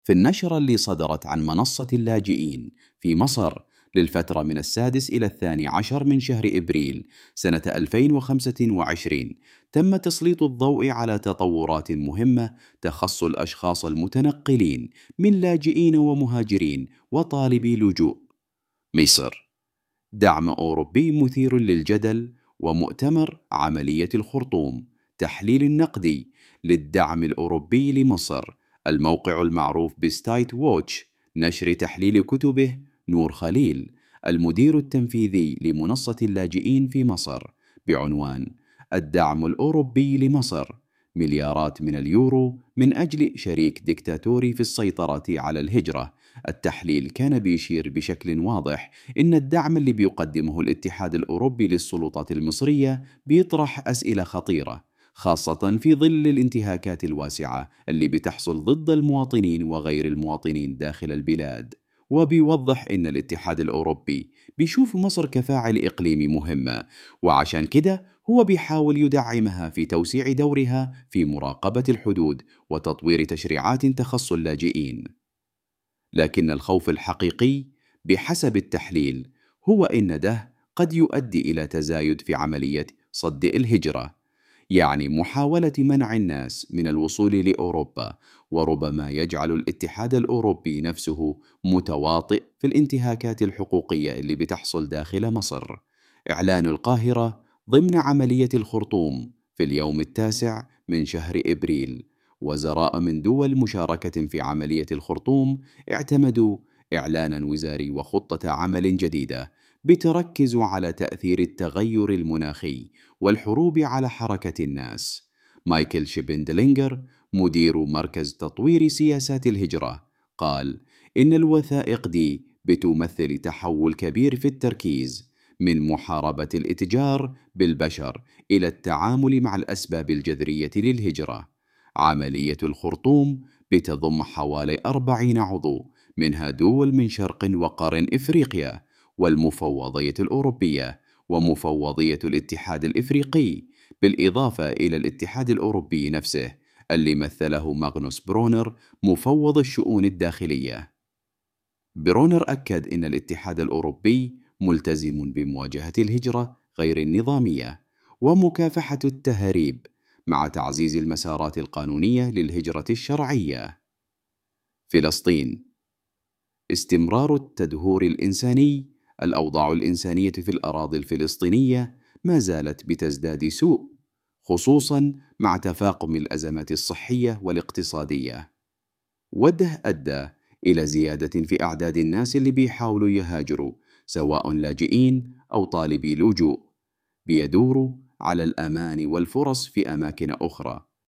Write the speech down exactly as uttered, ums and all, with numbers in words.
في النشرة اللي صدرت عن منصة اللاجئين في مصر للفترة من السادس إلى الثاني عشر من شهر إبريل سنة ألفين وخمسة وعشرين، تم تسليط الضوء على تطورات مهمة تخص الأشخاص المتنقلين من لاجئين ومهاجرين وطالبي لجوء. مصر: دعم أوروبي مثير للجدل، ومؤتمر عملية الخرطوم، تحليل النقدي للدعم الأوروبي لمصر. الموقع المعروف بستايت ووتش، نشر تحليل كتبه نور خليل، المدير التنفيذي لمنصة اللاجئين في مصر، بعنوان الدعم الأوروبي لمصر: مليارات من اليورو من أجل شريك ديكتاتوري في السيطرة على الهجرة. التحليل كان بيشير بشكل واضح إن الدعم اللي بيقدمه الاتحاد الأوروبي للسلطات المصرية بيطرح أسئلة خطيرة، خاصة في ظل الانتهاكات الواسعة اللي بتحصل ضد المواطنين وغير المواطنين داخل البلاد. وبيوضح إن الاتحاد الأوروبي بيشوف مصر كفاعل إقليمي مهمة، وعشان كده هو بيحاول يدعمها في توسيع دورها في مراقبة الحدود وتطوير تشريعات تخص اللاجئين. لكن الخوف الحقيقي بحسب التحليل هو إن ده قد يؤدي إلى تزايد في عملية صد الهجرة، يعني محاولة منع الناس من الوصول لأوروبا، وربما يجعل الاتحاد الأوروبي نفسه متواطئ في الانتهاكات الحقوقية اللي بتحصل داخل مصر. إعلان القاهرة ضمن عملية الخرطوم في اليوم التاسع من شهر إبريل: وزراء من دول مشاركة في عملية الخرطوم اعتمدوا إعلانا وزاري وخطة عمل جديدة بتركز على تأثير التغير المناخي والحروب على حركة الناس. مايكل شيبندلينجر، مدير مركز تطوير سياسات الهجرة، قال إن الوثائق دي بتمثل تحول كبير في التركيز من محاربة الاتجار بالبشر إلى التعامل مع الأسباب الجذرية للهجرة. عملية الخرطوم بتضم حوالي أربعين عضو، منها دول من شرق وقرن إفريقيا والمفوضية الأوروبية ومفوضية الاتحاد الإفريقي، بالإضافة إلى الاتحاد الأوروبي نفسه اللي مثله ماغنوس برونر مفوض الشؤون الداخلية. برونر أكد إن الاتحاد الأوروبي ملتزم بمواجهة الهجرة غير النظامية ومكافحة التهريب، مع تعزيز المسارات القانونية للهجرة الشرعية. فلسطين: استمرار التدهور الإنساني. الأوضاع الإنسانية في الأراضي الفلسطينية ما زالت بتزداد سوء، خصوصا مع تفاقم الأزمات الصحية والاقتصادية، وده أدى إلى زيادة في أعداد الناس اللي بيحاولوا يهاجروا، سواء لاجئين أو طالبي لجوء، بيدوروا على الأمان والفرص في أماكن أخرى.